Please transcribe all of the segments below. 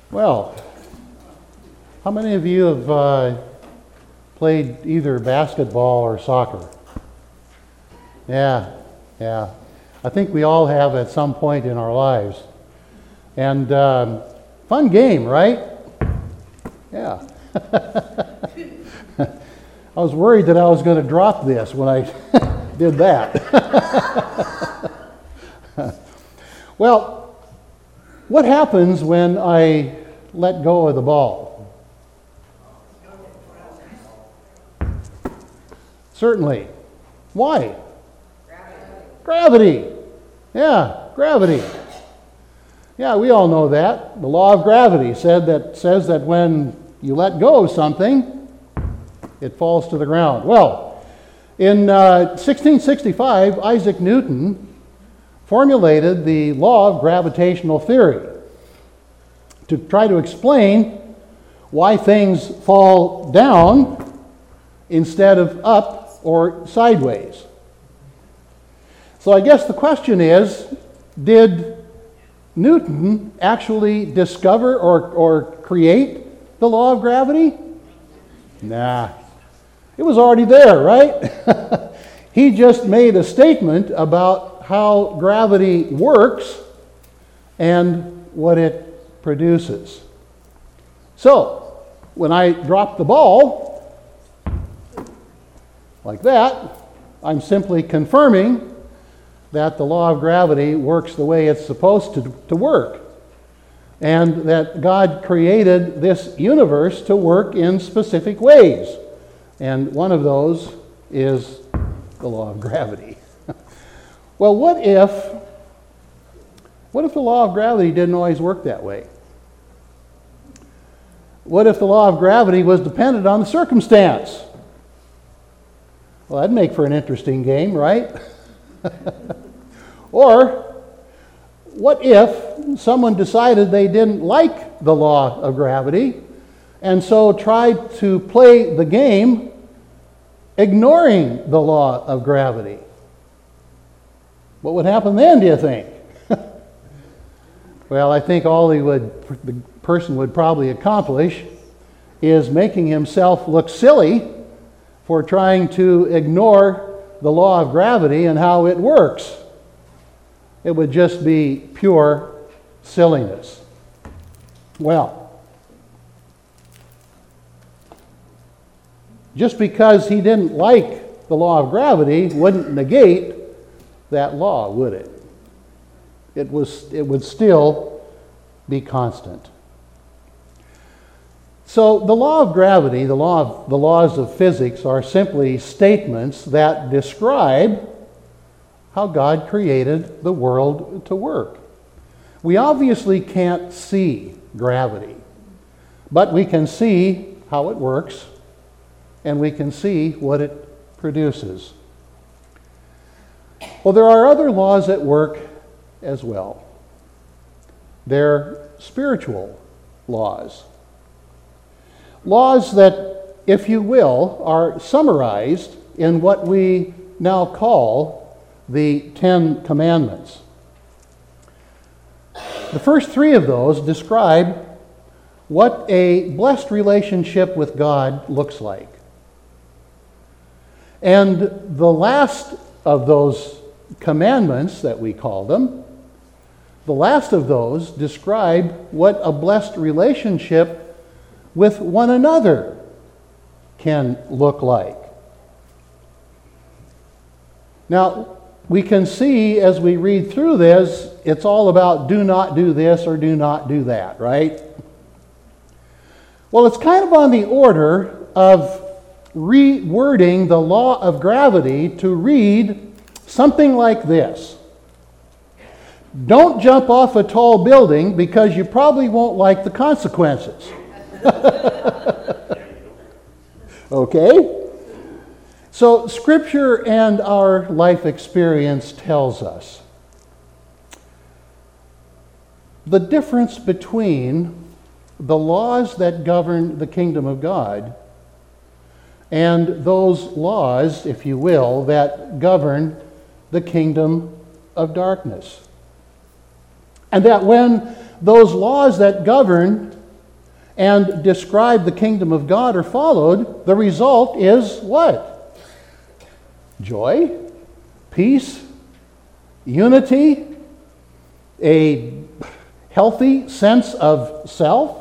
Well, how many of you have played either basketball or soccer? Yeah. I think we all have at some point in our lives. And fun game, right? Yeah. I was worried that I was going to drop this when I did that. Well, what happens when I let go of the ball? Certainly. Why? Gravity. Yeah, gravity. Yeah, we all know that. The law of gravity says that when you let go of something, it falls to the ground. Well, in 1665, Isaac Newton formulated the law of gravitational theory to try to explain why things fall down instead of up or sideways. So I guess the question is, did Newton actually discover or create the law of gravity? Nah. It was already there, right? He just made a statement about how gravity works and what it produces. So, when I drop the ball, like that, I'm simply confirming that the law of gravity works the way it's supposed to work, and that God created this universe to work in specific ways. And one of those is the law of gravity. Well, what if the law of gravity didn't always work that way? What if the law of gravity was dependent on the circumstance? Well, that'd make for an interesting game, right? Or what if someone decided they didn't like the law of gravity and so tried to play the game ignoring the law of gravity? What would happen then, do you think? Well, I think all the person would probably accomplish is making himself look silly for trying to ignore the law of gravity and how it works. It would just be pure silliness. Well, just because he didn't like the law of gravity wouldn't negate that law, would it? It would still be constant. So the law of gravity, the laws of physics are simply statements that describe how God created the world to work. We obviously can't see gravity, but we can see how it works, and we can see what it produces. Well, there are other laws at work as well. They're spiritual laws. Laws that, if you will, are summarized in what we now call the Ten Commandments. The first three of those describe what a blessed relationship with God looks like. And the last of those commandments, that we call them, the last of those describe what a blessed relationship with one another can look like. Now, we can see as we read through this, it's all about do not do this or do not do that, right? Well, it's kind of on the order of rewording the law of gravity to read something like this. Don't jump off a tall building because you probably won't like the consequences. Okay? So Scripture and our life experience tells us the difference between the laws that govern the kingdom of God and those laws, if you will, that govern the kingdom of darkness. And that when those laws that govern and describe the kingdom of God are followed, the result is what? Joy, peace, unity, a healthy sense of self,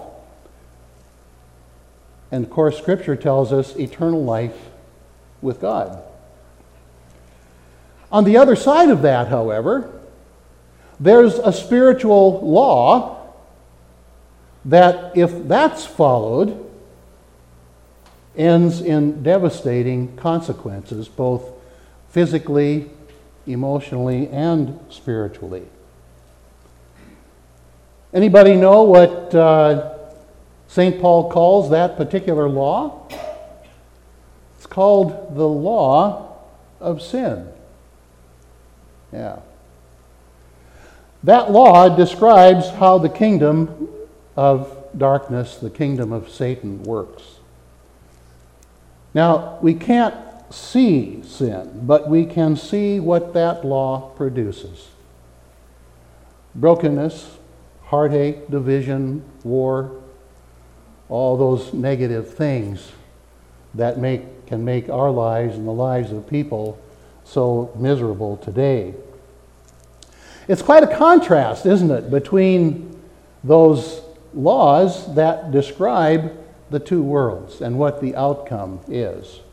and of course, Scripture tells us eternal life with God. On the other side of that, however, there's a spiritual law that, if that's followed, ends in devastating consequences, both physically, emotionally, and spiritually. Anybody know what St. Paul calls that particular law? It's called the law of sin. Yeah. That law describes how the kingdom of darkness, the kingdom of Satan, works. Now, we can't see sin, but we can see what that law produces. Brokenness, heartache, division, war, all those negative things that can make our lives and the lives of people so miserable today. It's quite a contrast, isn't it, between those laws that describe the two worlds and what the outcome is.